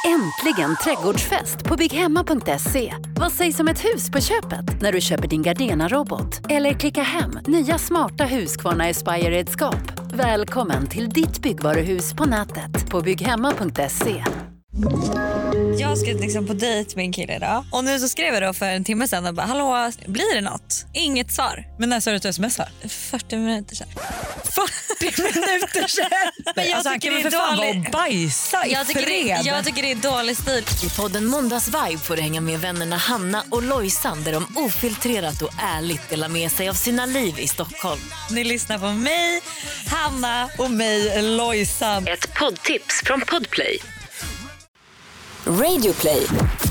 Äntligen trädgårdsfest på bygghemma.se. Vad sägs om ett hus på köpet när du köper din Gardena-robot? Eller klicka hem nya smarta Husqvarna Aspire-redskap. Välkommen till ditt byggvaruhus på nätet på bygghemma.se. Jag ska liksom på dejt med en kille idag. Och nu så skrev jag då för en timme sedan och bara, hallå, blir det något? Inget svar. Men när sa du att du smsar? 40 minuter sedan. 40 minuter sedan? Men jag alltså, tycker det är det är fan dålig. Bajsa i Jag tycker det är dålig stil. I podden Måndagsvibe får du hänga med vännerna Hanna och Lojsan där de ofiltrerat och ärligt delar med sig av sina liv i Stockholm. Ni lyssnar på mig, Hanna. Och mig, Lojsan. Ett poddtips från Podplay. Radioplay.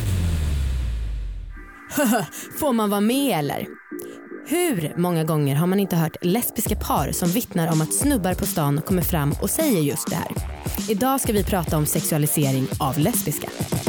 Får man vara med eller? Hur många gånger har man inte hört lesbiska par som vittnar om att snubbar på stan kommer fram och säger just det här? Idag ska vi prata om sexualisering av lesbiska.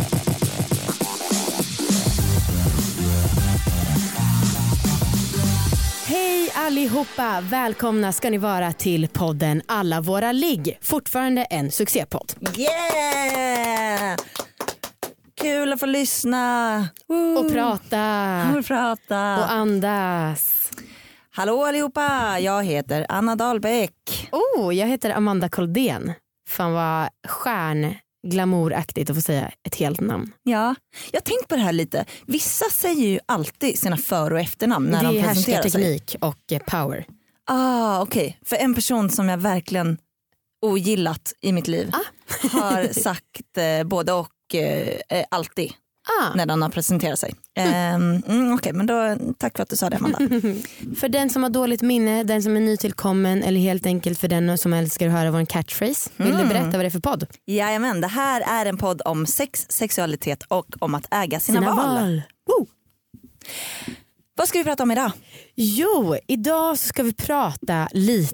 Hej allihopa, välkomna ska ni vara till podden Alla våra ligg. Fortfarande en succépodd. Yeah! Kul att få lyssna. Och prata. Och andas. Hallå allihopa, jag heter Anna Dahlbäck. Jag heter Amanda Koldén. Fan vad stjärnglamouraktigt att få säga ett helt namn. Ja, jag har tänkt på det här lite. Vissa säger ju alltid sina för- och efternamn när de presenterar sig. Det är härskarteknik och power. Okej. För en person som jag verkligen ogillat i mitt liv har sagt både och alltid när de har presenterat sig. Okej, men då tack för att du sa det, Amanda. För den som har dåligt minne, den som är nytillkommen eller helt enkelt för den som älskar att höra vår catchphrase. Vill du berätta vad det är för podd? Jajamän, det här är en podd om sex, sexualitet och om att äga sina val. Vad ska vi prata om idag? Jo, idag ska vi prata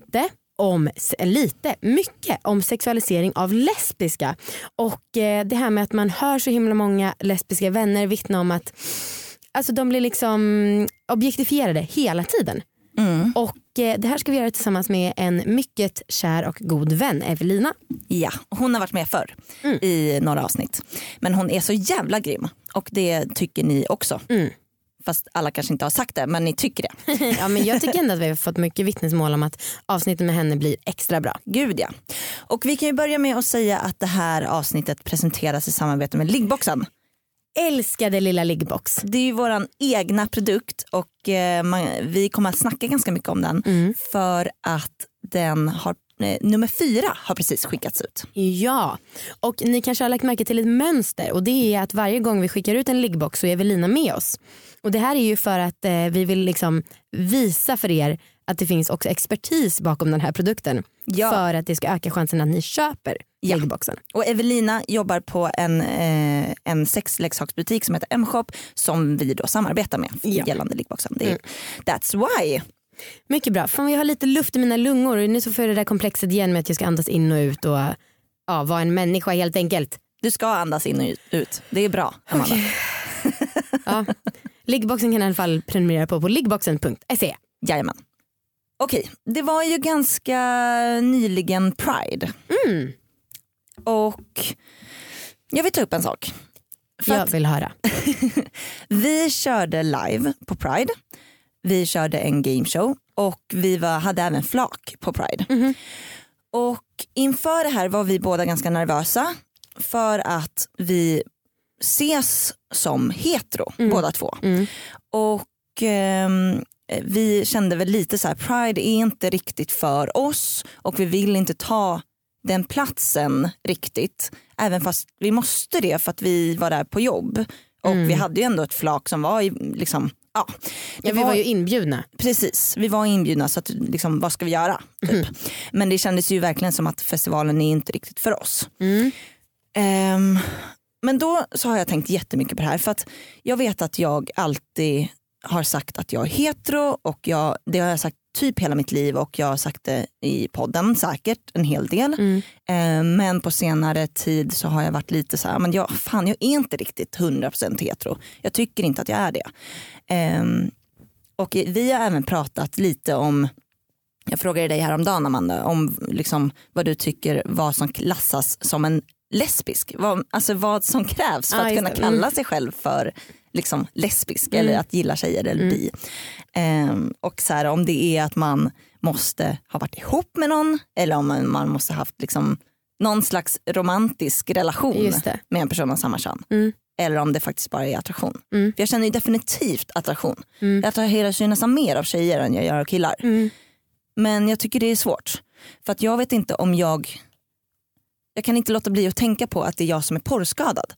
mycket om sexualisering av lesbiska och det här med att man hör så himla många lesbiska vänner vittna om att alltså, de blir liksom objektifierade hela tiden. Och det här ska vi göra tillsammans med en mycket kär och god vän, Evelina. Ja, hon har varit med förr i några avsnitt, men hon är så jävla grym och det tycker ni också. Fast alla kanske inte har sagt det, men ni tycker det. Ja, men jag tycker ändå att vi har fått mycket vittnesmål om att avsnittet med henne blir extra bra. Gud ja. Och vi kan ju börja med att säga att det här avsnittet presenteras i samarbete med Liggboxen. Älskade lilla Liggbox. Det är ju våran egna produkt och vi kommer att snacka ganska mycket om den för att den har nummer 4 har precis skickats ut. Ja, och ni kanske har lagt märke till ett mönster och det är att varje gång vi skickar ut en Liggbox så är Evelina med oss. Och det här är ju för att vi vill liksom visa för er att det finns också expertis bakom den här produkten för att det ska öka chansen att ni köper Liggboxen. Och Evelina jobbar på en sexleksaksbutik som heter M-shop som vi då samarbetar med gällande Liggboxen. That's why. Mycket bra. Fan, jag har lite luft i mina lungor och nu så får jag det där komplexet igen med att jag ska andas in och ut och vara en människa helt enkelt. Du ska andas in och ut. Det är bra, Amanda. Ja. Liggboxen kan i alla fall prenumerera på liggboxen.se. Jajamän. Okej, det var ju ganska nyligen Pride. Och jag vill ta upp en sak. Jag vill höra. Vi körde live på Pride. Vi körde en gameshow och vi hade även flak på Pride. Och inför det här var vi båda ganska nervösa för att vi ses som hetero, båda två. Och vi kände väl lite så här, Pride är inte riktigt för oss och vi vill inte ta den platsen riktigt. Även fast vi måste det för att vi var där på jobb. Och vi hade ju ändå ett flak som var liksom... vi var ju inbjudna. Precis, vi var inbjudna så att liksom, vad ska vi göra? Typ. Men det kändes ju verkligen som att festivalen är inte riktigt för oss. Men då så har jag tänkt jättemycket på det här för att jag vet att jag alltid har sagt att jag är hetero och det har jag sagt typ hela mitt liv och jag har sagt det i podden säkert en hel del. Men på senare tid så har jag varit lite så här, men jag är inte riktigt 100% hetero. Jag tycker inte att jag är det. Och vi har även pratat lite om, jag frågade dig häromdagen Amanda, om liksom vad du tycker vad som klassas som en lesbisk. Vad som krävs för att kunna kalla sig själv för liksom lesbisk eller att gilla tjejer eller bi. Och så här, om det är att man måste ha varit ihop med någon eller om man måste ha haft liksom någon slags romantisk relation med en person av samma kön. Eller om det faktiskt bara är attraktion. För jag känner ju definitivt attraktion. Jag attraherar ju nästan mer av tjejer än jag gör av killar. Men jag tycker det är svårt. För att jag vet inte om jag kan inte låta bli att tänka på att det är jag som är porrskadad.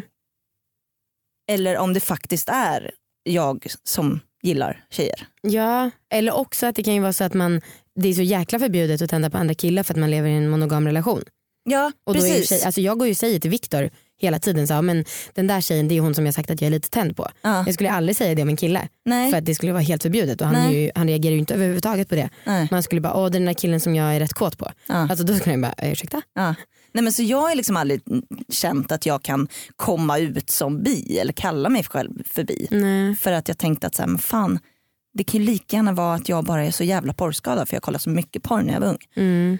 Eller om det faktiskt är jag som gillar tjejer. Ja, eller också att det kan ju vara så att det är så jäkla förbjudet att tända på andra killar för att man lever i en monogam relation. Ja, och då precis. Alltså jag går ju och säger till Viktor hela tiden så, men den där tjejen, det är hon som jag sagt att jag är lite tänd på. Jag skulle aldrig säga det om en kille. Nej. För att det skulle vara helt förbjudet och han reagerar ju inte överhuvudtaget på det. Man skulle bara, den där killen som jag är rätt kåt på. Alltså då skulle jag bara, ursäkta? Nej, men så jag är liksom aldrig känt att jag kan komma ut som bi eller kalla mig själv för bi. För att jag tänkte att så här, men fan, det kan ju lika gärna vara att jag bara är så jävla porrskadad för jag kollar så mycket porr när jag var ung.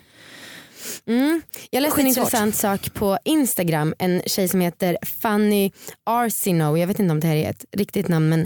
Jag läste en intressant sak på Instagram. En tjej som heter Fanny Arsino. Jag vet inte om det här är ett riktigt namn, men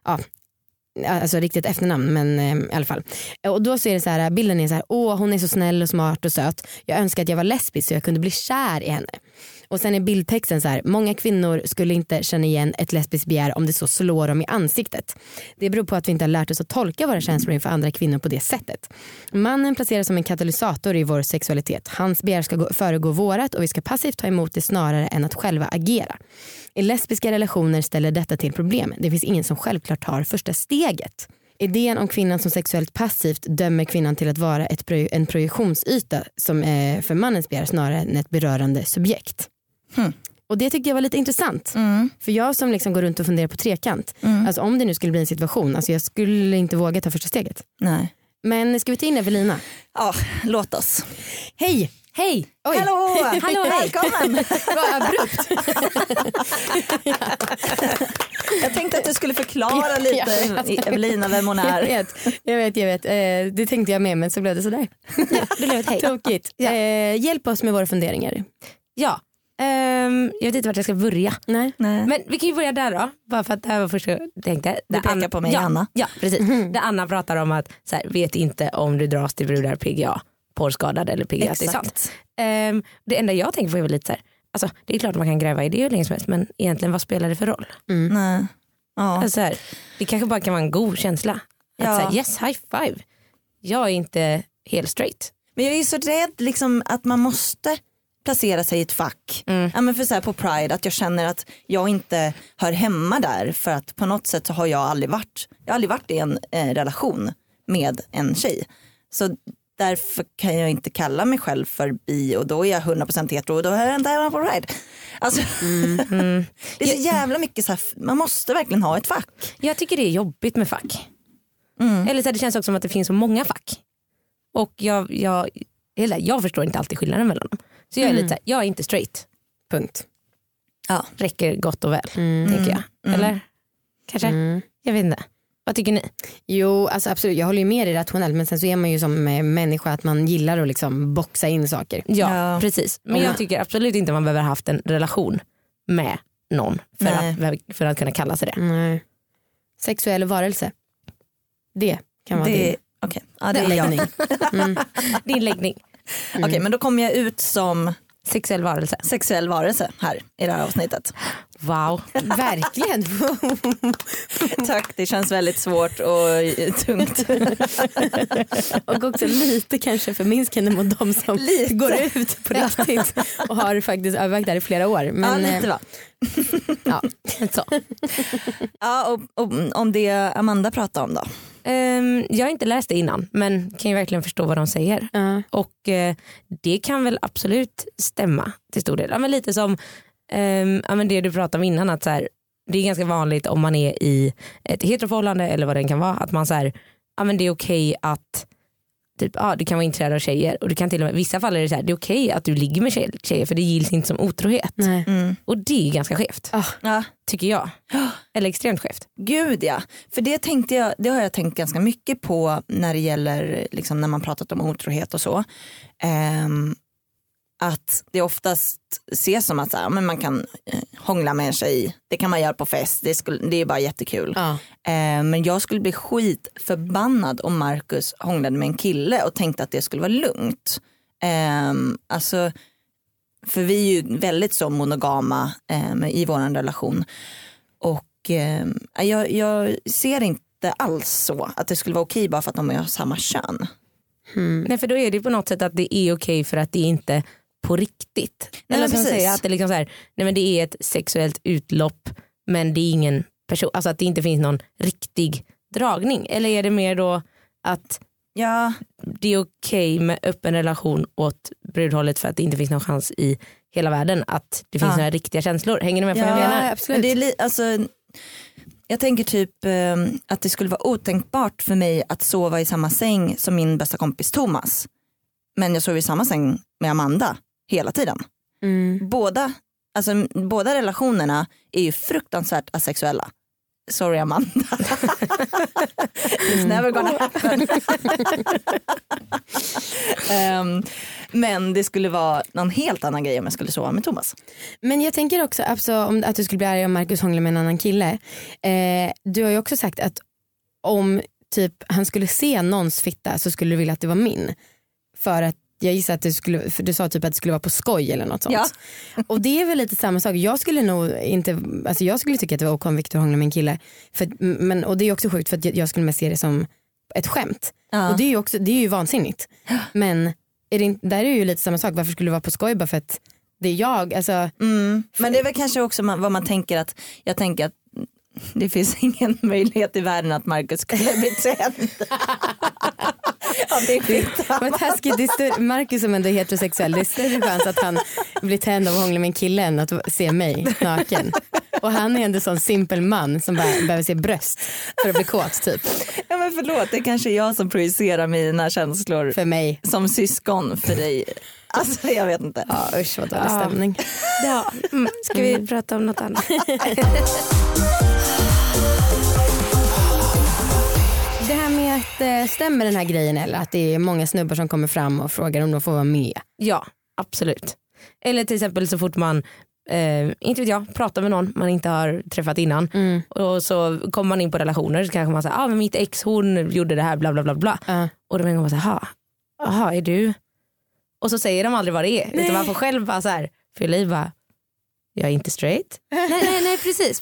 alltså riktigt efternamn, men i alla fall. Och då ser det så här, bilden är så här, hon är så snäll och smart och söt. Jag önskar att jag var lesbisk så jag kunde bli kär i henne. Och sen är bildtexten så här, många kvinnor skulle inte känna igen ett lesbiskt begär om det så slår dem i ansiktet. Det beror på att vi inte har lärt oss att tolka våra känslor inför andra kvinnor på det sättet. Mannen placeras som en katalysator i vår sexualitet. Hans begär ska föregå vårat och vi ska passivt ta emot det snarare än att själva agera. I lesbiska relationer ställer detta till problem. Det finns ingen som självklart tar första steget. Idén om kvinnan som sexuellt passivt dömer kvinnan till att vara en projektionsyta som är för mannens begär snarare än ett berörande subjekt. Och det tyckte jag var lite intressant. För jag som liksom går runt och funderar på trekant. Alltså om det nu skulle bli en situation, alltså jag skulle inte våga ta första steget. Nej. Men ska vi ta in Evelina? Ja, låt oss. Hej! Hej! Oj. Hallå! Hallå, välkommen! Vad abrupt. Jag tänkte att du skulle förklara lite Evelina vem hon är. Jag vet. Det tänkte jag med, men så blev det sådär. Det blev ett hej. Tokigt. Hjälp oss med våra funderingar. Ja. Jag vet inte vart jag ska börja. Nej. Men vi kan ju börja där då. Bara för att det här var första jag tänkte. Du pekar på mig, Anna. Ja, precis. Där Anna pratar om att så här, vet inte om du dras till brudar PGA, porrskadad eller PGA. Det är sant. Det enda jag tänker på är väl lite så här, alltså, det är klart att man kan gräva i det hur länge som helst, men egentligen vad spelar det för roll? Nej. Ja. Alltså, här, det kanske bara kan vara en god känsla. Att säga yes, high five. Jag är inte helt straight. Men jag är så rädd liksom, att man måste placera sig i ett fack. Ja, men för så här på Pride, att jag känner att jag inte hör hemma där, för att på något sätt så har jag aldrig varit i en relation med en tjej. Så därför kan jag inte kalla mig själv för bi, och då är jag 100% hetero och då är jag inte hemma på Pride. Alltså, det är så jävla mycket så här, man måste verkligen ha ett fack. Jag tycker det är jobbigt med fack. Eller så här, det känns också som att det finns så många fack. Och jag förstår inte alltid skillnaden mellan dem. Så jag är lite så här, jag är inte straight. Punkt. Ja, räcker gott och väl, tänker jag. Eller? Kanske? Jag vet inte. Vad tycker ni? Jo, alltså absolut. Jag håller ju med dig rationellt, men sen så är man ju som människa att man gillar att liksom boxa in saker. Ja, precis. Men jag tycker absolut inte man behöver ha haft en relation med någon för att kunna kalla sig det. Nej. Sexuell varelse. Det kan vara det. Okej. Ja, det är läggning. Din läggning. Okej, men då kommer jag ut som sexuell varelse här i det här avsnittet. Wow. Verkligen. Tack, det känns väldigt svårt och tungt. Och också lite kanske förminskande mot de som går ut på riktigt och har faktiskt övervägt där i flera år. Men, ja, lite va. Ja, så. Ja, och om det Amanda pratar om då? Jag har inte läst det innan, men kan ju verkligen förstå vad de säger. Och det kan väl absolut stämma till stor del. Ja, men lite som men det du pratade om innan, att så här, det är ganska vanligt om man är i ett heteroförhållande eller vad det kan vara, att man så här, men det är okej att typ, du kan vara intresserad av tjejer, och du kan till och med, i vissa fall är det så här, det är okej att du ligger med tjejer för det gills inte som otrohet. Och det är ganska skevt, tycker jag. Eller extremt skevt. Gud ja, för det har jag tänkt ganska mycket på när det gäller liksom, när man pratat om otrohet och så. att det oftast ses som att så här, men man kan hångla med en tjej. Det kan man göra på fest. Det är bara jättekul. Ja. Men jag skulle bli skitförbannad om Marcus hånglade med en kille och tänkte att det skulle vara lugnt. Alltså, för vi är ju väldigt så monogama i vår relation. Och jag ser inte alls så att det skulle vara okej bara för att de är samma kön. Nej, för då är det på något sätt att det är okej för att det är inte på riktigt. Nej, eller som precis. säger att det liksom så här, nej men det är ett sexuellt utlopp men det är ingen person, alltså att det inte finns någon riktig dragning. Eller är det mer då att det är okej med öppen relation åt brudhållet för att det inte finns någon chans i hela världen att det finns några riktiga känslor. Hänger ni med på vad jag menar? Absolut. Men det är alltså, jag tänker typ att det skulle vara otänkbart för mig att sova i samma säng som min bästa kompis Thomas. Men jag sov i samma säng med Amanda hela tiden. Båda relationerna är ju fruktansvärt asexuella. Sorry Amanda. It's never gonna happen. Men det skulle vara någon helt annan grej om jag skulle sova med Thomas. Men jag tänker också om att du skulle bli arg om Marcus hånglar med en annan kille. Du har ju också sagt att om typ han skulle se någons fitta så skulle du vilja att det var min. För att jag gissar att för du sa typ att det skulle vara på skoj eller något sånt. Ja. Och det är väl lite samma sak. Jag skulle nog inte, alltså jag skulle tycka att det var okej om Victor hånglar med en kille. Och det är också sjukt för att jag skulle mest se det som ett skämt. Ja. Och det är ju vansinnigt. Men där är det ju lite samma sak. Varför skulle det vara på skoj bara för att det är jag? Alltså, Men det är väl kanske också vad man tänker att, jag tänker att det finns ingen möjlighet i världen att Marcus skulle bli tänd. Men taskigt, Marcus som ändå är heterosexuell, det är större chans att han blir tänd av att hångla med en kille än att se mig naken. Och han är ändå sån simpel man som bara behöver se bröst för att bli kåt typ. Ja men förlåt, det är kanske jag som projicerar mina känslor för mig som syskon för dig. Alltså jag vet inte. Ja usch vad dålig stämning. Ja. Ska vi prata om något annat? Det här med att stämmer den här grejen eller att det är många snubbar som kommer fram och frågar om de får vara med? Ja, absolut. Eller till exempel så fort man inte vet jag, pratar med någon man inte har träffat innan och så kommer man in på relationer så kanske man säger men mitt ex hon gjorde det här bla bla bla bla och då tänker man säga jaha är du, och så säger de aldrig vad det är. Utan man får själv bara så här fylla i bara jag är inte straight. nej precis.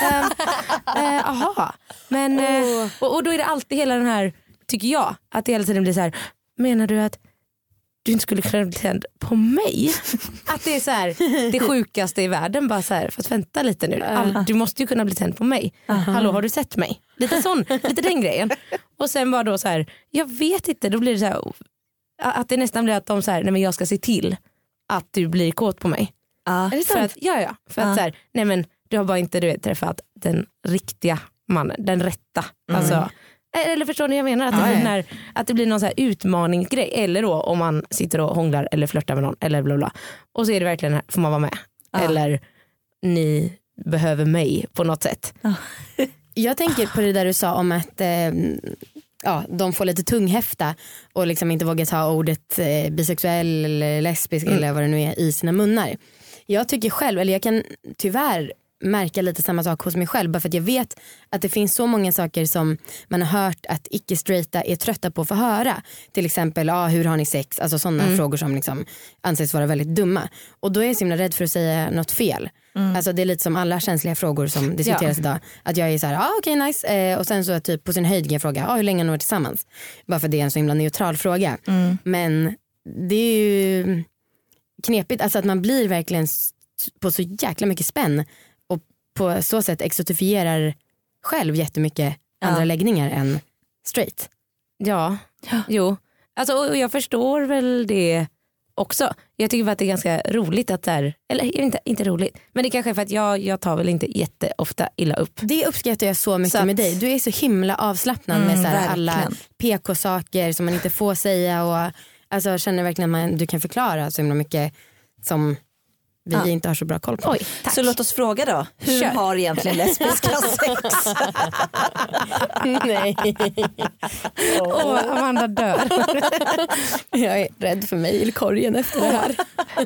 Aha. Men och då är det alltid hela den här, tycker jag, att det hela tiden blir så här, menar du att du inte skulle kunna bli tänd på mig? Att det är så här, det sjukaste i världen, bara så här, fast vänta lite nu. Du måste ju kunna bli tänd på mig. Hallå, har du sett mig? Lite den grejen. Och sen bara då så här, jag vet inte, då blir det så här, att det nästan blir att de så här, nej men jag ska se till att du blir kåt på mig. Är det sant? För att så här, nej men du har bara inte träffat den riktiga mannen, den rätta. Alltså, eller förstår ni jag menar? Att det blir någon så här utmaningsgrej. Eller då om man sitter och hånglar eller flörtar med någon eller bla bla. Och så är det verkligen här, får man vara med? Eller ni behöver mig på något sätt. Jag tänker på det där du sa om att de får lite tunghäfta och liksom inte vågar ta ordet bisexuell eller lesbisk eller vad det nu är i sina munnar. Jag tycker själv, eller jag kan tyvärr märka lite samma sak hos mig själv, bara för att jag vet att det finns så många saker som man har hört att icke-straighta är trötta på att få höra. Till exempel, hur har ni sex? Alltså sådana frågor som liksom anses vara väldigt dumma. Och då är jag så himla rädd för att säga något fel. Alltså det är lite som alla känsliga frågor som diskuteras idag. Att jag är så här, okej, nice. Och sen så typ på sin höjd kan jag fråga, hur länge har ni varit tillsammans? Bara för att det är en så himla neutral fråga. Men det är ju knepigt, alltså att man blir verkligen på så jäkla mycket spänn och på så sätt exotifierar själv jättemycket andra läggningar än straight. Ja. Jo. Alltså, och jag förstår väl det också. Jag tycker att det är ganska roligt att där, eller inte roligt, men det kanske är för att jag tar väl inte jätteofta illa upp. Det uppskattar jag så mycket med dig. Du är så himla avslappnad med så här alla PK-saker som man inte får säga och alltså, jag känner verkligen att du kan förklara så himla mycket som vi inte har så bra koll på. Oj, så låt oss fråga då. Hur har egentligen lesbiska sex? Nej. Amanda dör. Jag är rädd för mejlkorgen efter det här.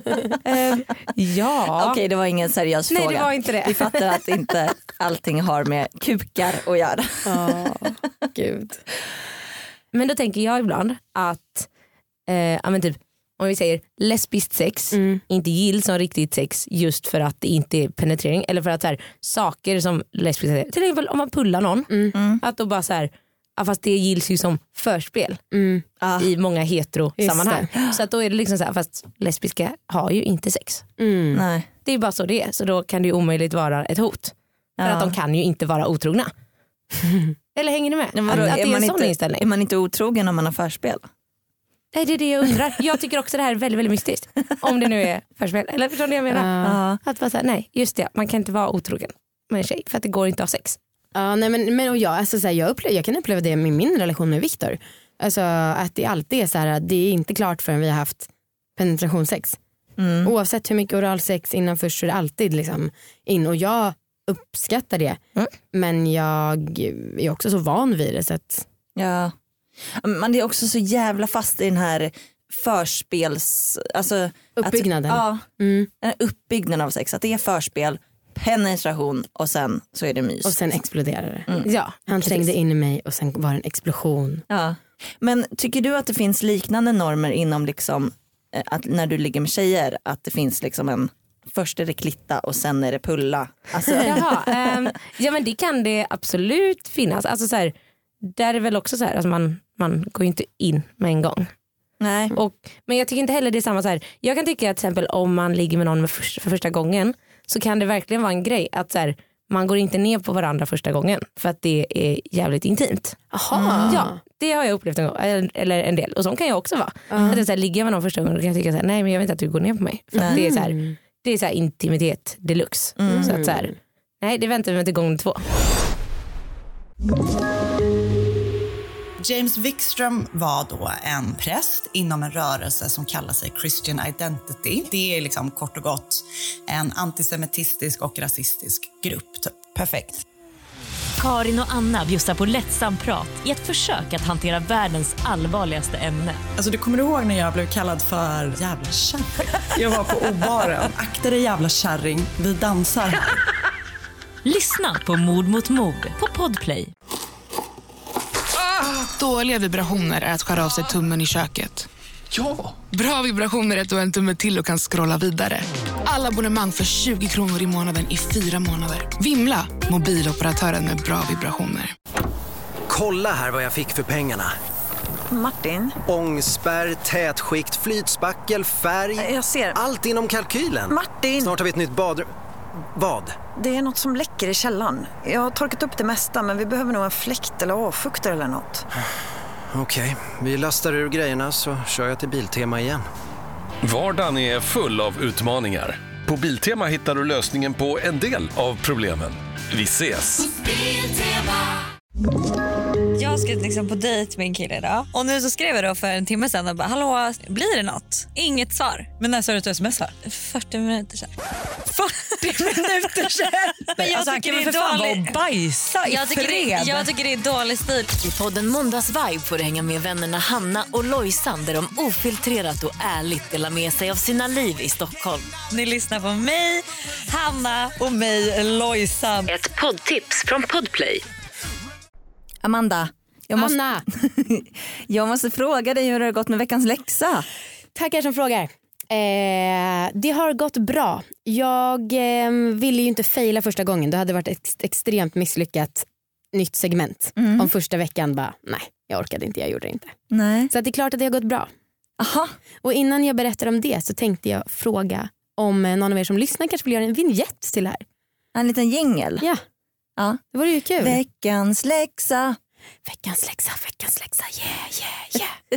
Ja. Okej, det var ingen seriös fråga. Nej, det var inte det. Vi fattar att inte allting har med kukar att göra. Gud. Men då tänker jag ibland att men typ, om vi säger lesbiskt sex inte gills som riktigt sex just för att det inte är penetrering, eller för att så här, saker som lesbiskt sex, till exempel om man pullar någon att då bara så här, fast det gills ju som förspel i många hetero-sammanhang. Så att då är det liksom så här, fast lesbiska har ju inte sex. Nej. Det är bara så det är, så då kan det ju omöjligt vara ett hot. För att de kan ju inte vara otrogna. Eller hänger ni med? Men att det är en sån inte, inställning. är man inte otrogen om man har förspel? Nej, det är det jag undrar. Jag tycker också det här är väldigt, väldigt mystiskt. Om det nu är förspel. Eller förstår ni vad jag menar? Att vara så här, nej, just det. Man kan inte vara otrogen med en tjej för att det går inte att ha sex. Ja, nej, men och jag, alltså, så här, jag kan uppleva det med min relation med Viktor. Alltså, att det alltid är så här, det är inte klart förrän vi har haft penetrationssex. Oavsett hur mycket oralsex innan först så är det alltid liksom in. Och jag uppskattar det. Men jag är också så van vid det. Så att... Ja. Man är också så jävla fast i den här förspels... Alltså, uppbyggnaden. Den här uppbyggnaden av sex. Att det är förspel, penetration och sen så är det mys. Och sen exploderar det. Ja, han trängde in i mig och sen var det en explosion. Ja. Men tycker du att det finns liknande normer inom liksom, att när du ligger med tjejer, att det finns liksom en... Först är det klitta och sen är det pulla. Alltså. Jaha, ja men det kan det absolut finnas. Alltså så här, där är det väl också så här, alltså man går ju inte in med en gång. Nej. Men jag tycker inte heller det är samma så här. Jag kan tycka att till exempel om man ligger med någon för första gången så kan det verkligen vara en grej att så här, man går inte ner på varandra första gången för att det är jävligt intimt. Aha. Ja, det har jag upplevt en gång, eller en del. Och så kan jag också vara. Att jag så här, ligger med någon första gången och kan jag tycka så här, nej men jag vet inte att du går ner på mig. För att det är så här, det är så här intimitet deluxe. Så att så här, nej det väntar vi till gång 2. James Wikström var då en präst inom en rörelse som kallar sig Christian Identity. Det är liksom kort och gott en antisemitistisk och rasistisk grupp. Typ. Perfekt. Karin och Anna bjussar på lättsam prat i ett försök att hantera världens allvarligaste ämne. Alltså du kommer ihåg när jag blev kallad för jävla kärring? Jag var på obaren. Akta dig jävla kärring, vi dansar här. Lyssna på Mord mot mord på Podplay. Dåliga vibrationer är att skära av sig tummen i köket. Ja! Bra vibrationer är att du har en tumme till och kan scrolla vidare. Alla abonnemang för 20 kronor i månaden i 4 månader. Vimla! Mobiloperatören med bra vibrationer. Kolla här vad jag fick för pengarna. Martin? Ångspärr, tätskikt, flytspackel, färg. Jag ser. Allt inom kalkylen. Martin! Snart har vi ett nytt badrum. Vad? Det är något som läcker i källaren. Jag har torkat upp det mesta, men vi behöver nog en fläkt eller avfuktare eller något. Okej, vi lastar ur grejerna så kör jag till Biltema igen. Vardagen är full av utmaningar. På Biltema hittar du lösningen på en del av problemen. Vi ses! Jag ska liksom på dejt med en kille idag. Och nu så skrev jag då för en timme sedan och bara, hallå, blir det något? Inget svar. Men när sa du att du smsar? 40 minuter sedan. 40 minuter sedan? Men jag alltså, tycker han kan väl för fan vara och bajsa i fred. Jag tycker det är dålig stil. I podden Måndagsvibe får du hänga med vännerna Hanna och Lojsan där de ofiltrerat och ärligt delar med sig av sina liv i Stockholm. Ni lyssnar på mig, Hanna och mig, Lojsan. Ett poddtips från Podplay. Amanda, jag måste fråga dig hur det har gått med veckans läxa. Tackar som frågar. Det har gått bra. Jag ville ju inte faila första gången. Det hade varit ett extremt misslyckat nytt segment. Om första veckan bara, nej, jag orkade inte, jag gjorde det inte. Nej. Så att det är klart att det har gått bra. Aha. Och innan jag berättar om det så tänkte jag fråga om någon av er som lyssnar kanske vill göra en vignett till det här. En liten jingle. Ja. Ja. Det var ju kul. Veckans läxa. Veckans läxa, yeah.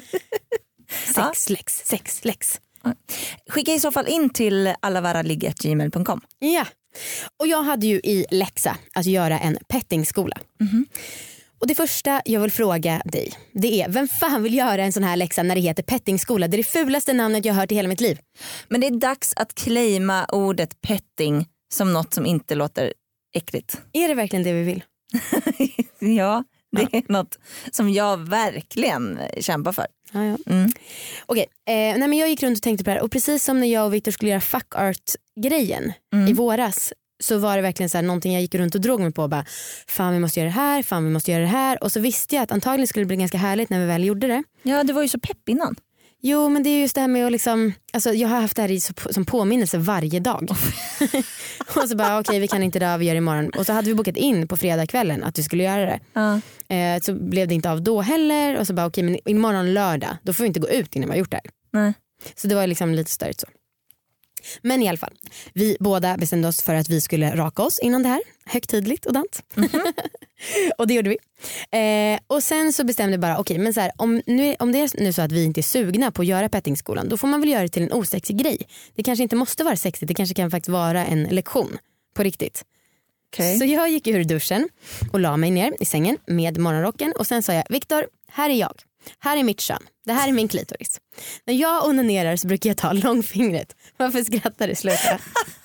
Sex läx. Skicka i så fall in till allavaraligg@gmail.com. Ja, och jag hade ju i läxa att göra en pettingskola. Och det första jag vill fråga dig, det är, vem fan vill göra en sån här läxa när det heter pettingskola? Det är det fulaste namnet jag har hört i hela mitt liv. Men det är dags att claima ordet petting som något som inte låter äckligt. Är det verkligen det vi vill? Ja, det är något som jag verkligen kämpar för. Ja. Okej, nej men jag gick runt och tänkte på det här. Och precis som när jag och Victor skulle göra fuck art-grejen i våras, så var det verkligen så här, någonting jag gick runt och drog mig på. Bara, fan vi måste göra det här, fan vi måste göra det här. Och så visste jag att antagligen skulle det bli ganska härligt när vi väl gjorde det. Ja, det var ju så pepp innan. Jo, men det är just det här med att liksom, alltså jag har haft det här som påminnelse varje dag. Och så bara okej, vi kan inte idag, vi gör det imorgon. Och så hade vi bokat in på fredagskvällen att vi skulle göra det. Så blev det inte av då heller. Och så bara okej, men imorgon lördag, då får vi inte gå ut innan vi har gjort det här. Nej. Så det var liksom lite störigt så. Men i alla fall, vi båda bestämde oss för att vi skulle raka oss innan det här. Högtidligt och dant. Och det gjorde vi. Och sen så bestämde vi bara, okej, men så här, om det är nu så att vi inte är sugna på att göra pettingskolan, då får man väl göra det till en osexig grej. Det kanske inte måste vara sexigt, det kanske kan faktiskt vara en lektion på riktigt. Okay. Så jag gick ur duschen och la mig ner i sängen med morgonrocken och sen sa jag, Victor, här är jag. Här är mitt kön. Det här är min klitoris. När jag onanerar så brukar jag ta långfingret. Varför skrattar du? Sluta.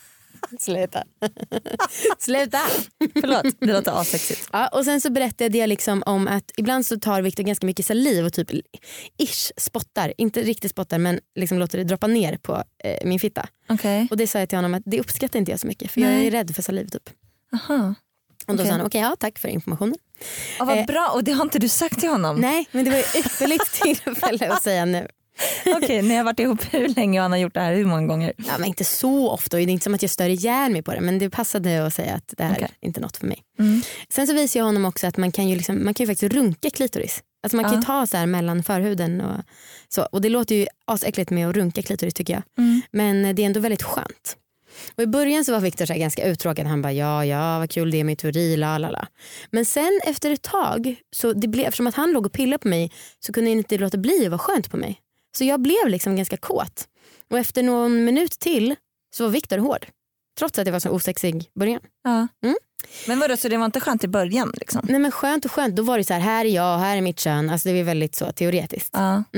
Sluta. Förlåt, det låter asexigt. Ja, och sen så berättade jag liksom om att ibland så tar Victor ganska mycket saliv och typ spottar. Inte riktigt spottar, men liksom låter det droppa ner på min fitta. Okay. Och det sa jag till honom att det uppskattar inte jag så mycket. För jag är rädd för saliv typ. Aha. Och då sa han, okej, ja, tack för informationen. Ja, vad bra, och det har inte du sagt till honom? Nej, men det var ju ypperligt tillfälle att säga nu. Okej, ni har varit ihop hur länge och han har gjort det här hur många gånger? Ja, men inte så ofta, och det är inte som att jag stör ihjäl mig på det, men det passade att säga att det här är inte något för mig. Sen så visar jag honom också att man kan ju faktiskt runka klitoris. Alltså man kan ju ta så här mellan förhuden och så. Och det låter ju asäckligt med att runka klitoris tycker jag. Men det är ändå väldigt skönt. Och i början så var Victor så här ganska uttråkad. Han bara ja vad kul det är med teori, lalala. Men sen efter ett tag så det blev, eftersom att han låg och pillade på mig, så kunde jag inte låta bli att vara skönt på mig. Så jag blev liksom ganska kåt. Och efter någon minut till så var Victor hård. Trots att det var så osexig början. Ja. Men vadå, så det var inte skönt i början liksom? Nej, men skönt och skönt. Då var det så här är jag, här är mitt kön. Alltså det var väldigt så teoretiskt.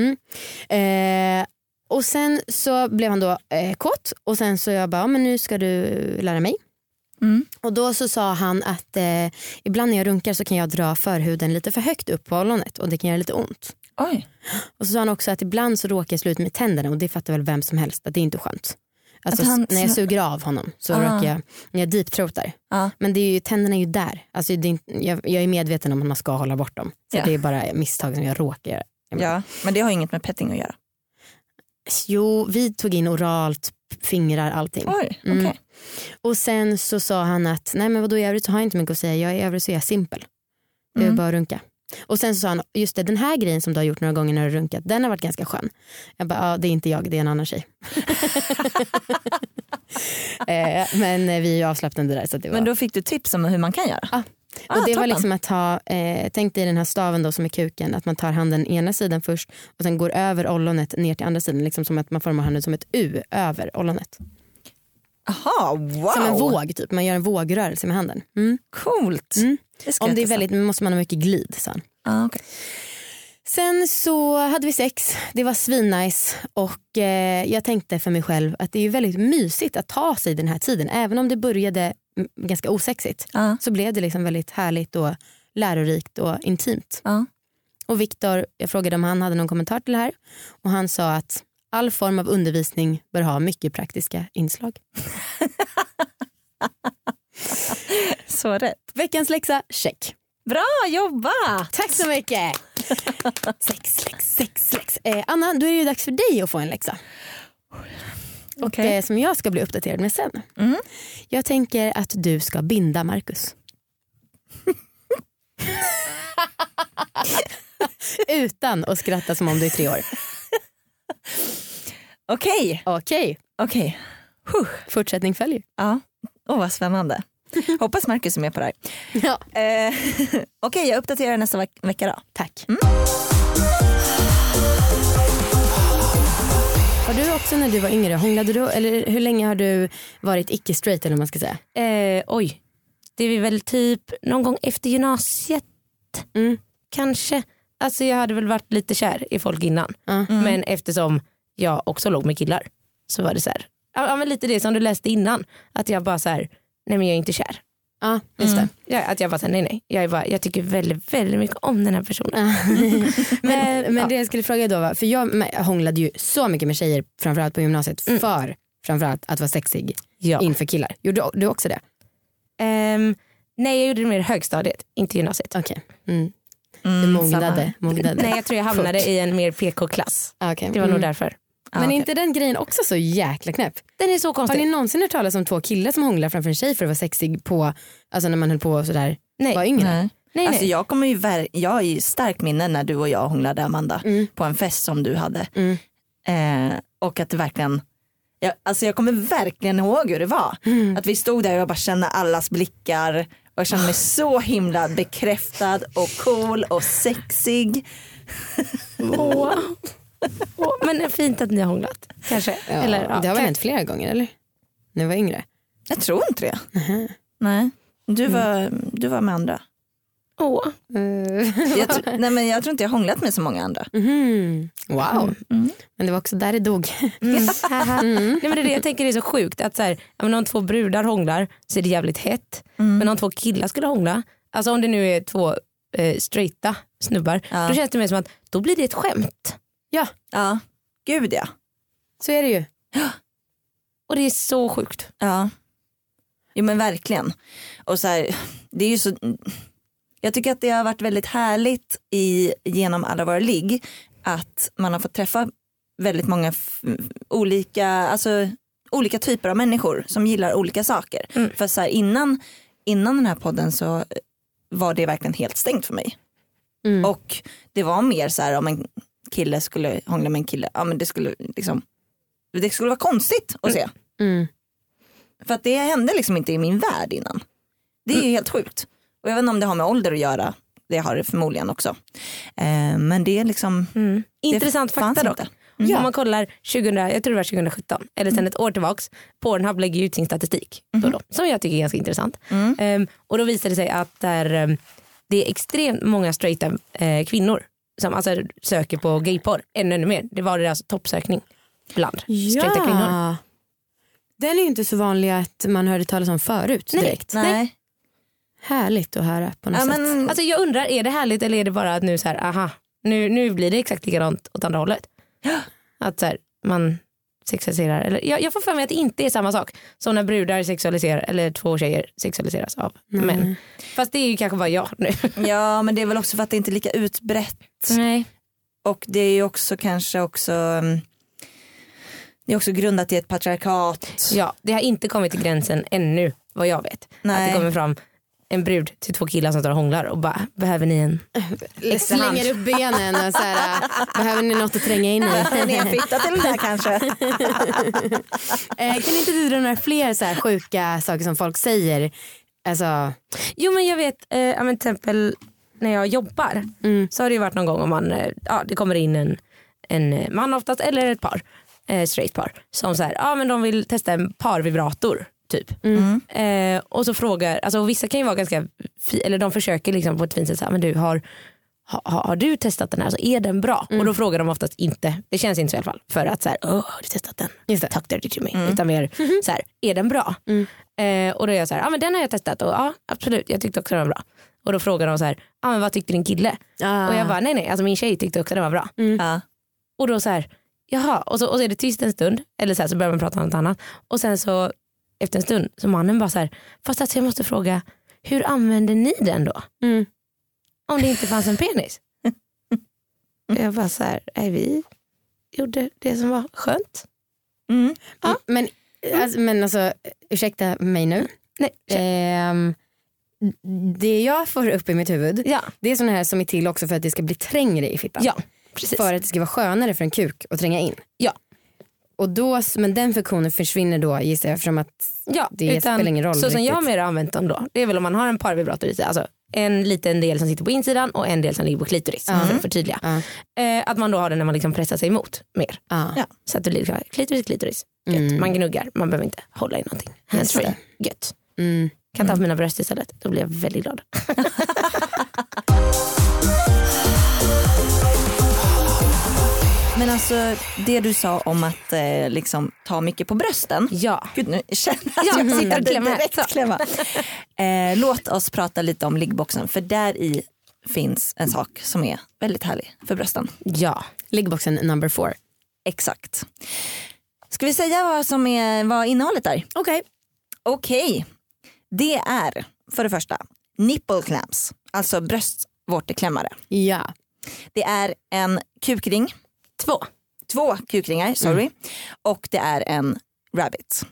Och sen så blev han då kåt. Och sen så jag bara, men nu ska du lära mig. Och då så sa han att ibland när jag runkar så kan jag dra förhuden lite för högt upp på ollonet. Och det kan göra lite ont. Oj. Och så sa han också att ibland så råkar jag slut med tänderna. Och det fattar väl vem som helst att det är inte skönt. Alltså när jag suger av honom så råkar jag, när jag deep-throatar. Men det är ju, tänderna är ju där. Alltså det är inte, jag är medveten om att man ska hålla bort dem. Så det är bara misstag som jag råkar göra. Ja, men det har inget med petting att göra. Jo, vi tog in oralt, fingrar, allting. Oj, okay. Och sen så sa han att nej men vadå, i övrigt så har jag inte mycket att säga. I övrigt så är jag simpel. Jag vill bara runka. Och sen så sa han, just det, den här grejen som du har gjort några gånger när du runkat, den har varit ganska skön. Jag bara, ja det är inte jag, det är en annan tjej. Men vi är ju avslappnade där. Så det var... Men då fick du tips om hur man kan göra? Ja. Och det var liksom att ta, tänk dig den här staven då som är kuken, att man tar handen ena sidan först och sen går över ollonet ner till andra sidan, liksom som att man formar handen som ett U över ollonet. Aha, wow. Som en våg typ, man gör en vågrörelse med handen. Coolt. Om det är väldigt, måste man ha mycket glid, sa han. Okay. Sen så hade vi sex, det var svinnice och jag tänkte för mig själv att det är väldigt mysigt att ta sig den här tiden. Även om det började ganska osexigt så blev det liksom väldigt härligt och lärorikt och intimt. Och Victor, jag frågade om han hade någon kommentar till det här och han sa att all form av undervisning bör ha mycket praktiska inslag. Så rätt. Veckans läxa, check. Bra jobbat! Tack så mycket. Sex. Anna, då är det ju dags för dig att få en läxa. Och som jag ska bli uppdaterad med sen. Jag tänker att du ska binda Marcus. Utan att skratta som om du är 3 år. Okej. Fortsättning följer. Ja, vad spännande. Hoppas Marcus är med på det här. Ja. Okej, jag uppdaterar nästa vecka då. Tack. Har du också när du var yngre, hånglade du, eller hur länge har du varit icke-straight eller vad man ska säga? Oj, det är väl typ någon gång efter gymnasiet lätt. Kanske. Alltså jag hade väl varit lite kär i folk innan. Men eftersom jag också låg med killar så var det så här. Ja, men lite det som du läste innan. Att jag bara så här, nej men jag är inte kär. Ja, just det. Ja, att jag bara säger nej. Jag tycker väldigt, väldigt mycket om den här personen. Men det jag skulle fråga då, för jag hånglade ju så mycket med tjejer framförallt på gymnasiet för framförallt att vara sexig inför killar. Gjorde du också det? Nej, jag gjorde det mer i högstadiet, inte gymnasiet. Okej. Du mognade. Nej, jag tror jag hamnade i en mer PK-klass. Okay. Det var nog därför. Men är inte den grejen också så jäkla knäpp? Den är så konstig. Har ni någonsin hört talas om 2 killar som hånglar framför en tjej för att vara sexig på, alltså när man höll på sådär, var yngre? Nej. Alltså jag har ju starkt minne när du och jag hånglade, Amanda, på en fest som du hade. Och att det verkligen, jag kommer verkligen ihåg hur det var. Att vi stod där och jag bara kände allas blickar och jag kände mig så himla bekräftad och cool och sexig. Men det är fint att ni har hånglat, kanske. Ja, eller, det har väl hänt flera gånger, eller? När jag var yngre. Jag tror inte det. Nej, du var med andra. Jag tror inte jag har hånglat med så många andra. Wow. Men det var också där det dog. Nej, men det är det jag tänker är så sjukt. Att så här, om 2 brudar hånglar så är det jävligt hett. Men om 2 killar skulle hångla, alltså om det nu är 2 straighta snubbar, då känns det mer som att då blir det ett skämt. Ja, gud ja. Så är det ju. Och det är så sjukt. Ja. Jo men verkligen. Och så här, det är ju så, jag tycker att det har varit väldigt härligt genom alla våra ligg att man har fått träffa väldigt många olika typer av människor som gillar olika saker. För så här, innan den här podden så var det verkligen helt stängt för mig. Och det var mer så här, om en kille skulle hångla med en kille, men det skulle vara konstigt att se. För att det hände liksom inte i min värld innan. Det är ju helt sjukt. Och jag vet inte om det har med ålder att göra. Det har det förmodligen också. Men det är liksom intressant fakta dock. Om man kollar jag tror det var 2017 eller sen ett år tillbaks, Pornhub lägger ut sin statistik då, som jag tycker är ganska intressant. Och då visar det sig att det är extremt många straighta kvinnor som alltså söker på gayporr ännu mer. Det var deras toppsökning bland straighta kvinnor. Den är ju inte så vanlig att man hörde talas om förut direkt. Nej. Härligt att höra på något sätt. Alltså jag undrar, är det härligt eller är det bara att nu så här, nu blir det exakt likadant åt andra hållet? Att så här, man sexualiserar, eller jag får för mig att det inte är samma sak som när brudar sexualiserar eller 2 tjejer sexualiseras av män. Fast det är ju kanske bara jag nu. Ja, men det är väl också för att det inte är lika utbrett. Nej. Och det är ju också det är också grundat i ett patriarkat. Ja, det har inte kommit till gränsen ännu, vad jag vet. Nej. Att det kommer fram en brud till 2 killar som står och hånglar och bara, behöver ni en extra hand? Slänger upp benen och så här, behöver ni något att tränga in i? Ni har flyttat till det där kanske. Kan inte du dra några fler så här sjuka saker som folk säger? Alltså... Jo men jag vet, till exempel när jag jobbar så har det ju varit någon gång om man, det kommer in en man oftast eller ett par, straight par, som så här, men de vill testa en parvibrator typ. Och så frågar, alltså vissa kan ju vara ganska eller de försöker liksom på ett fint sätt så här, men du har du testat den här, så är den bra? Och då frågar de oftast inte, det känns inte så i alla fall, för att så här, har du testat den? Just det. Talk dirty to me. Utan mer så här, är den bra? Och då är jag så här, men den har jag testat och absolut, jag tyckte också den var bra. Och då frågar de så här, men vad tyckte din kille? Och jag bara, nej, alltså min tjej tyckte också den var bra. Och då så här, jaha, och så är det tyst en stund, eller så här, så börjar man prata om något annat. Och sen så efter en stund så mannen bara så här, fast alltså jag måste fråga, hur använder ni den då? Om det inte fanns en penis. Jag bara så här, vi gjorde det som var skönt. Ja. Men alltså, ursäkta mig nu. Nej, det jag får upp i mitt huvud, det är såna här som är till också för att det ska bli trängre i fittan. Ja, precis. För att det ska vara skönare för en kuk att tränga in. Ja. Och då, men den funktionen försvinner då, gissar jag, eftersom att det spelar ingen roll. Så som jag har mer använt dem då, det är väl om man har en parvibrator i sig, alltså en liten del som sitter på insidan och en del som ligger på klitoris, för att förtydliga. Att man då har den när man liksom pressar sig emot mer. Så att det blir klitoris. Gött. Man gnuggar, man behöver inte hålla i någonting. Handsfree, gött. Kan ta på mina bröst istället, då blir jag väldigt glad. Men alltså det du sa om att liksom ta mycket på brösten. Ja. Gud, nu känner jag att jag sitter direkt klämma. Låt oss prata lite om liggboxen. För där i finns en sak som är väldigt härlig för brösten. Ja, liggboxen number 4. Exakt. Ska vi säga vad innehållet är? Okej. Det är för det första nipple clamps. Alltså bröstvårteklämmare. Ja. Det är en kukring. 2 kukringar, sorry. Och det är en rabbit.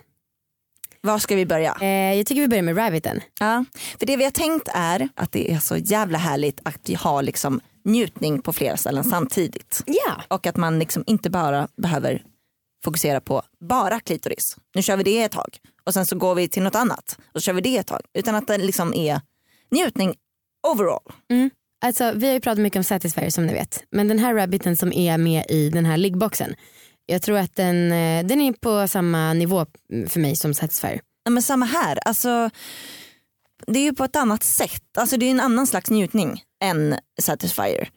Var ska vi börja? Jag tycker vi börjar med rabbiten. Ja, för det vi har tänkt är att det är så jävla härligt att vi har liksom njutning på flera ställen samtidigt. Ja. Och att man liksom inte bara behöver fokusera på bara klitoris. Nu kör vi det ett tag och sen så går vi till något annat och så kör vi det ett tag. Utan att det liksom är njutning overall. Alltså, vi har ju pratat mycket om Satisfyer som ni vet. Men den här rabbiten som är med i den här liggboxen, jag tror att den är på samma nivå för mig som Satisfyer. Ja, men samma här. Alltså, det är ju på ett annat sätt. Alltså, det är en annan slags njutning än Satisfyer.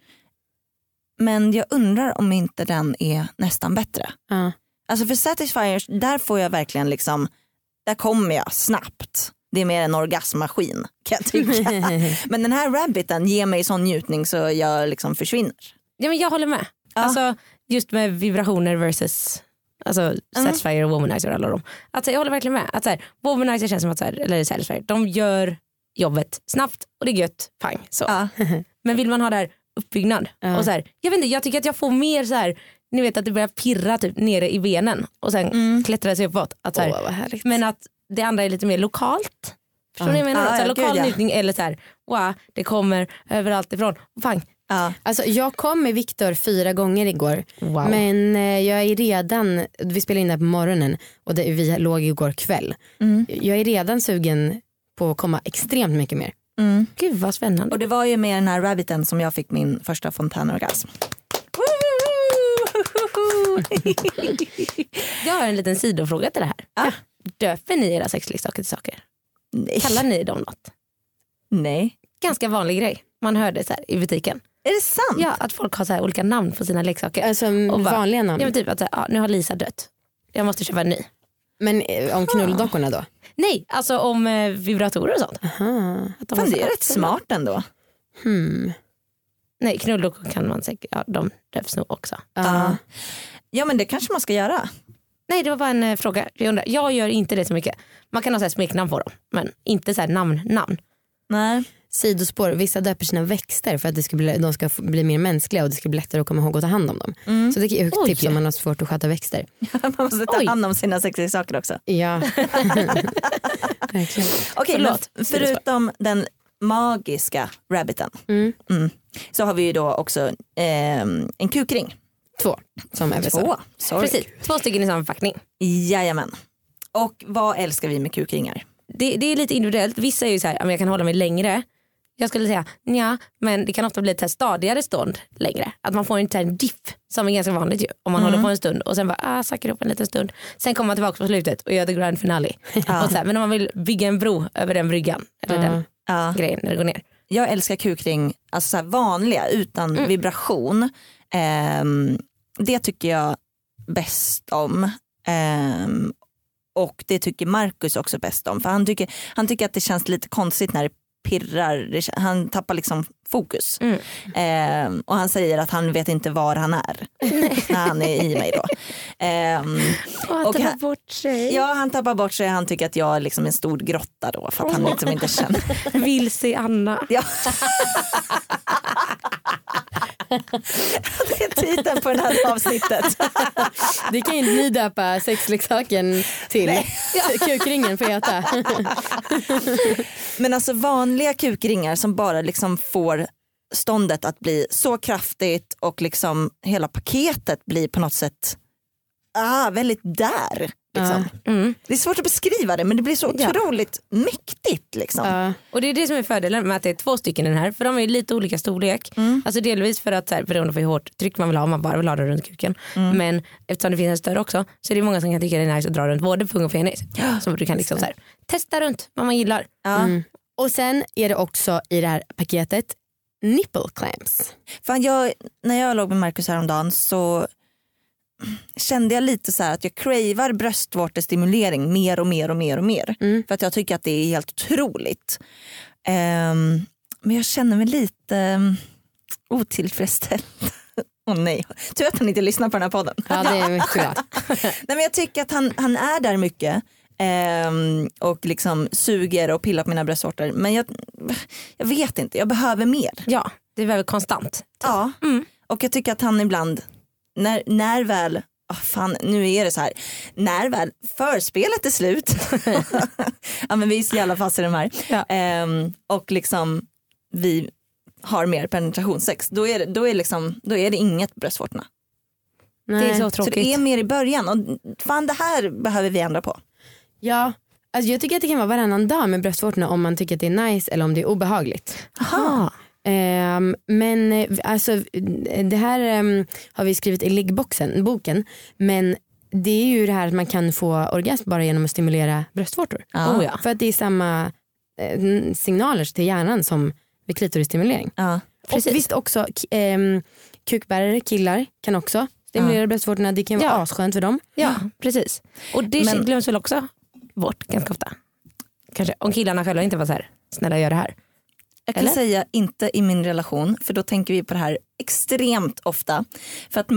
Men jag undrar om inte den är nästan bättre. Alltså för Satisfyer, där får jag verkligen liksom, där kommer jag snabbt. Det är mer en orgasmmaskin kan jag tycka. Men den här rabbiten ger mig sån njutning så jag liksom försvinner. Ja, men jag håller med. Alltså just med vibrationer versus alltså Satisfyer och Womanizer och alla dem. Alltså jag håller verkligen med. Att så här, Womanizer känns som att så här, eller Satisfyer, de gör jobbet snabbt och det är gött, pang. Så. Men vill man ha där uppbyggnad och så här, jag vet inte, jag tycker att jag får mer så här, ni vet att det börjar pirra typ nere i benen och sen klättrar sig uppåt. Att, så här, men att det andra är lite mer lokalt. Förstår ni vad jag menar? Så lokal njutning eller så här, wow, det kommer överallt ifrån. Pang. Alltså, jag kom med Viktor 4 gånger igår. Men jag är redan, vi spelade in det på morgonen och vi låg igår kväll. Jag är redan sugen på att komma extremt mycket mer. Gud vad spännande. Och det var ju med den här rabbiten som jag fick min första fontänorgasm. Jag har en liten sidofråga till det här. Döper ni era sexleksaker till saker? Nej. Kallar ni dem något? Nej. Ganska vanlig grej. Man hör det så här i butiken. Är det sant? Ja, att folk har så här olika namn på sina leksaker. Alltså vanliga namn? Ja, men typ att så här, nu har Lisa dött. Jag måste köpa en ny. Men om knulldockorna då? Nej, alltså om vibratorer och sånt. Fan, det är rätt smart ändå. Nej, knulldockor kan man säkert, de döps nog också. Ja, men det kanske man ska göra. Nej, det var bara en fråga. Jag gör inte det så mycket. Man kan ha så här smeknamn på dem, men inte så här namn. Nej. Sidospår, vissa döper sina växter för att de ska bli mer mänskliga och det ska bli lättare att komma ihåg att ta hand om dem. Så det är ett tips om man har svårt att sköta växter. Man måste ta hand om sina sexiga saker också. Ja. Okej, men förutom den magiska rabbiten så har vi ju då också en kukring. 2 som är 2. Precis, 2 stycken i samma förpackning. Jajamän. Och vad älskar vi med kukringar? Det är lite individuellt. Vissa är ju så här, jag kan hålla mig längre. Jag skulle säga ja, men det kan ofta bli ett stadigare stånd längre. Att man får en diff som är ganska vanligt ju. Om man håller på en stund och sen bara sackar upp en liten stund. Sen kommer man tillbaka på slutet och gör the grand finale. Och så här, men om man vill bygga en bro över den bryggan eller den grejen när det går ner. Jag älskar kukring, alltså så här vanliga utan vibration. Det tycker jag bäst om. Och det tycker Marcus också bäst om. För han tycker att det känns lite konstigt när det pirrar. Han tappar liksom fokus. Och han säger att han vet inte var han är när han är i mig då. Och tappar bort sig. Ja, han tappar bort sig. Han tycker att jag är liksom en stor grotta då. För att han liksom inte känner. Vill se Anna. Ja. Det är titeln på det här avsnittet. Det kan ju inte ni döpa sexleksaken till. Kukringen får äta. Men alltså vanliga kukringar som bara liksom får ståndet att bli så kraftigt och liksom hela paketet blir på något sätt väldigt där. Liksom. Det är svårt att beskriva det, men det blir så otroligt mäktigt liksom. Och det är det som är fördelen med att det är 2 stycken i den här, för de är lite olika storlek. Alltså delvis för att så här, beroende på hur hårt tryck man vill ha, om man bara vill ha det runt kuken. Men eftersom det finns en större också, så är det många som kan tycka det är nice att dra runt både pung och penis. Så du kan liksom så här, testa runt vad man gillar. Och sen är det också i det här paketet nipple clamps. Fan, när jag låg med Marcus häromdagen så kände jag lite så här att jag cravar bröstvårtestimulering mer och mer och mer och mer. För att jag tycker att det är helt otroligt. Men jag känner mig lite otillfredsställd. Nej, tur att han inte lyssnar på den här podden. Ja, det är mycket bra. Nej, men jag tycker att han är där mycket och liksom suger och pillar på mina bröstvårtor. Men jag vet inte, jag behöver mer. Ja, det är väl konstant. Ja, och jag tycker att han ibland när väl nu är det så här, när väl förspelet är slut ja, men vi är så jävla fast i de här och liksom vi har mer penetrationssex, då är det inget bröstvårtorna. Nej. Det är så tråkigt. Så det är mer i början och fan, det här behöver vi ändra på. Ja, alltså jag tycker att det kan vara varannan dag med bröstvårtorna om man tycker att det är nice eller om det är obehagligt. Aha. Men alltså det här har vi skrivit i boken, men det är ju det här att man kan få orgasm bara genom att stimulera bröstvårtor. Ja. För att det är samma signaler till hjärnan som vid klitorisstimulering. Ja. Och visst också kukbärare, killar kan också stimulera bröstvårtorna. Det kan vara asskönt för dem. Ja, precis. Och det glöms väl också bort ganska ofta. Kanske om killarna själva inte var så här, snälla gör det här. Jag kan säga inte i min relation, för då tänker vi på det här extremt ofta. För att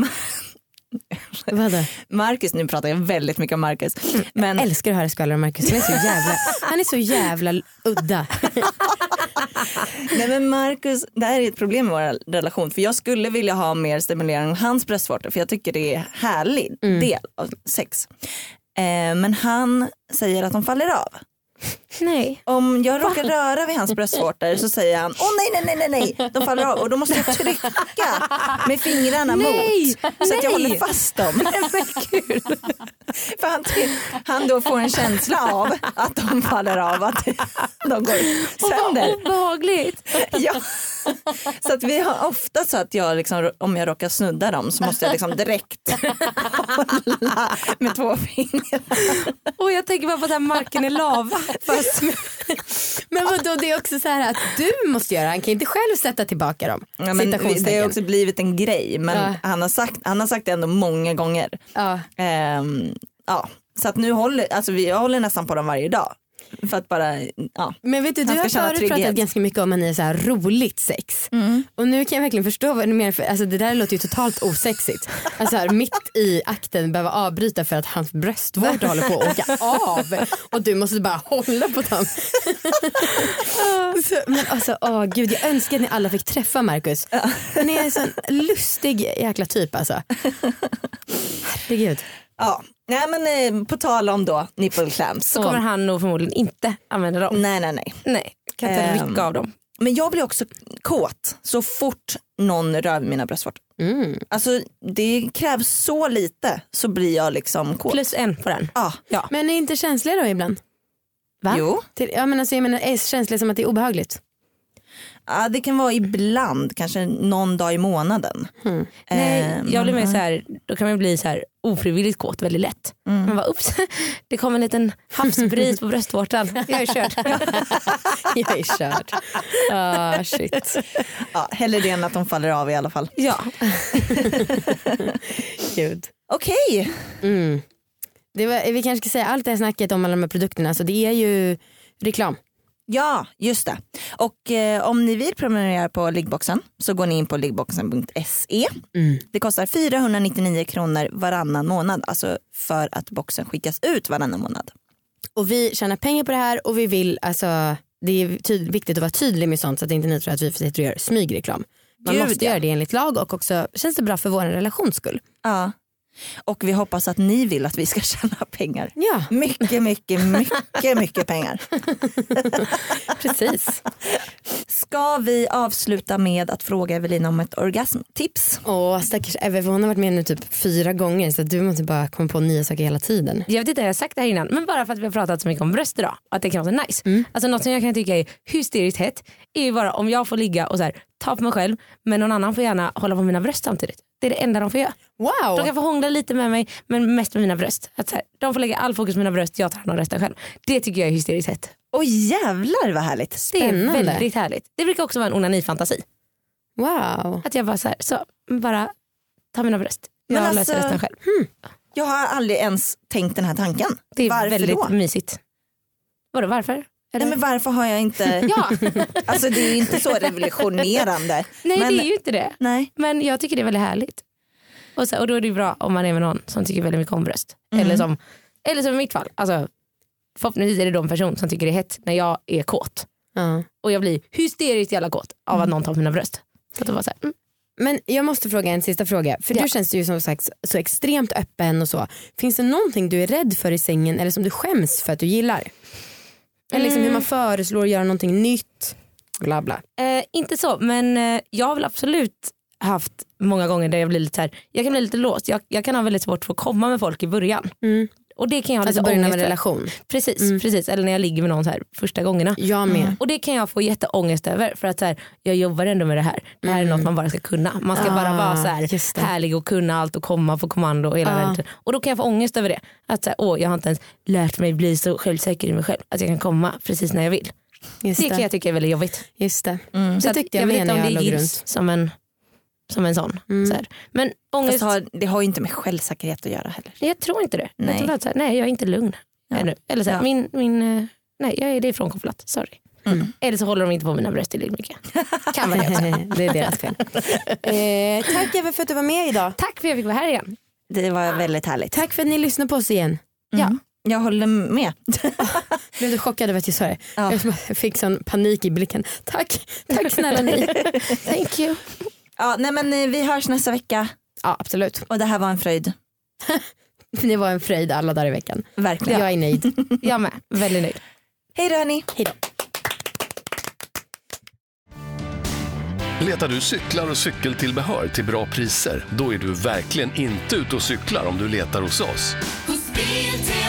Marcus, nu pratar jag väldigt mycket om Marcus. Men jag älskar att höra skvallra om Marcus. Han är så jävla udda. Nej, men Marcus, det här är ett problem med vår relation. För jag skulle vilja ha mer stimulering av hans bröstvårtor, för jag tycker det är härlig del av sex. Men han säger att de faller av. Nej. Om jag råkar röra vid hans bröstvårtor så säger han nej, de faller av, och då måste jag trycka med fingrarna mot så att jag håller fast dem. För han då får en känsla av att de faller av, att de går sönder. Vad obehagligt. Ja. Så att vi har ofta så att jag liksom, om jag råkar snudda dem så måste jag liksom direkt hålla med 2 fingrar. Och jag tänker bara på att den marken är lava. Men vadå, det är också så här att du måste göra, han kan inte själv sätta tillbaka dem. Ja, men det har också blivit en grej, men han har sagt det ändå många gånger. Så att nu jag håller nästan på dem varje dag. För att bara, men vet du har förut pratat ganska mycket om att ni är så här roligt sex. Och nu kan jag verkligen förstå vad du menar, alltså det där låter ju totalt osexigt. Alltså här, mitt i akten behöva avbryta för att hans bröstvårtor håller på att åka av och du måste bara hålla på dem. Men alltså, gud, jag önskar att ni alla fick träffa Marcus. Han är en sån lustig jäkla typ alltså. Herregud. Ja, nej, men på tal om då nipple clamps så kommer han nog förmodligen inte använda dem. Nej, kan inte rycka av dem. Men jag blir också kåt så fort någon rör mina bröstvårtor. Alltså det krävs så lite så blir jag liksom kåt. +1 på den. Ja. Men är inte känsliga då ibland? Va? Jo. Jag menar är känsliga som att det är obehagligt? Ja, det kan vara ibland, kanske någon dag i månaden. Nej, jag blir med så här, då kan man bli så här ofrivilligt kåt väldigt lätt. Man bara, ups, det kom en liten havsbris på bröstvårtan. Jag är körd. Shit. Ja, hellre det än att de faller av i alla fall. Ja. Gud. Okej. Vi kanske ska säga allt det här snacket om alla de här produkterna, så det är ju reklam. Ja, just det. Och om ni vill prenumerera på Liggboxen så går ni in på liggboxen.se. Det kostar 499 kronor varannan månad, alltså för att boxen skickas ut varannan månad. Och vi tjänar pengar på det här och vi vill, alltså det är viktigt att vara tydlig med sånt så att inte ni tror att vi sitter och gör smygreklam. Man måste göra det enligt lag, och också känns det bra för vår relations skull. Ja. Och vi hoppas att ni vill att vi ska tjäna pengar. Ja. Mycket pengar. Precis. Ska vi avsluta med att fråga Evelina om ett orgasmtips? Stackars Eve, hon har varit med nu typ 4 gånger, så du måste bara komma på nya saker hela tiden. Jag vet inte, jag har sagt det här innan, men bara för att vi har pratat så mycket om bröst idag, att det kan vara nice. Alltså något som jag kan tycka är hysteriskt hett är ju bara om jag får ligga och så här, ta på mig själv, men någon annan får gärna hålla på mina bröst samtidigt. Det är det enda de får göra. Wow. De kan få hångla lite med mig, men mest med mina bröst. Att så här, de får lägga all fokus på mina bröst, jag tar hand om resten själv. Det tycker jag är hysteriskt hett. Jävlar vad härligt. Det är väldigt härligt. Det brukar också vara en onanifantasi. Wow. Att jag bara så här, så bara ta mina bröst. Jag Men löser resten själv. Jag har aldrig ens tänkt den här tanken. Det är varför väldigt då? mysigt. Vadå, varför? Nej, men varför har jag inte... Ja. Alltså det är ju inte så revolutionerande. Nej, men... det är ju inte det. Nej. Men jag tycker det är väldigt härligt. Och då är det bra om man är med någon som tycker väldigt mycket om bröst. Eller som i mitt fall. Alltså, förhoppningsvis är det de person som tycker det är hett när jag är kåt. Och jag blir hysteriskt jävla kåt av att någon tar på mina bröst. Så att det var så här, Men jag måste fråga en sista fråga. För du känns ju som sagt så extremt öppen och så. Finns det någonting du är rädd för i sängen eller som du skäms för att du gillar? Eller liksom hur man föreslår att göra någonting nytt? Bla bla. Inte så, men jag har väl absolut haft många gånger där jag blir lite så här, jag kan bli lite låst. Jag kan ha väldigt svårt för att komma med folk i början. Och det kan jag ha lite början av en ångest relation. Precis. Eller när jag ligger med någon så här första gångerna. Jag med. Och det kan jag få jätteångest över. För att så här, jag jobbar ändå med det här. Det här är något man bara ska kunna. Man ska bara vara så här härlig och kunna allt och komma på kommando och hela den tiden. Och då kan jag få ångest över det. Att så här, jag har inte ens lärt mig bli så självsäker i mig själv. Att jag kan komma precis när jag vill. Det kan jag tycka är väldigt jobbigt. Just det. Så det tyckte jag vet inte när om jag det låg gills runt. som en sån. Så här. Men ångest... det har ju inte med självsäkerhet att göra heller. Jag tror inte det. Nej. Jag tror att så här, nej, jag är inte lugn ännu. Eller så här, nej, jag är det frånkopplat. Sorry. Eller så håller de inte på mina bröst tillräckligt mycket. Kan vara det också. Det är deras fel. Tack Eva för att du var med idag. Tack för att jag fick vara här igen. Det var väldigt härligt. Tack för att ni lyssnade på oss igen. Ja. Jag håller med. Blev du chockad över att jag sa det? Ja. Jag fick sån panik i blicken. Tack snälla ni. Thank you. Ja, nej men vi hörs nästa vecka. Ja, absolut. Och det här var en fröjd. Det var en fröjd alla dagar i veckan. Verkligen. Jag är nöjd. Jag med, väldigt nöjd. Hej då hörni. Hej då. Letar du cyklar och cykeltillbehör till bra priser? Då är du verkligen inte ute och cyklar om du letar hos oss. Hos Biltema.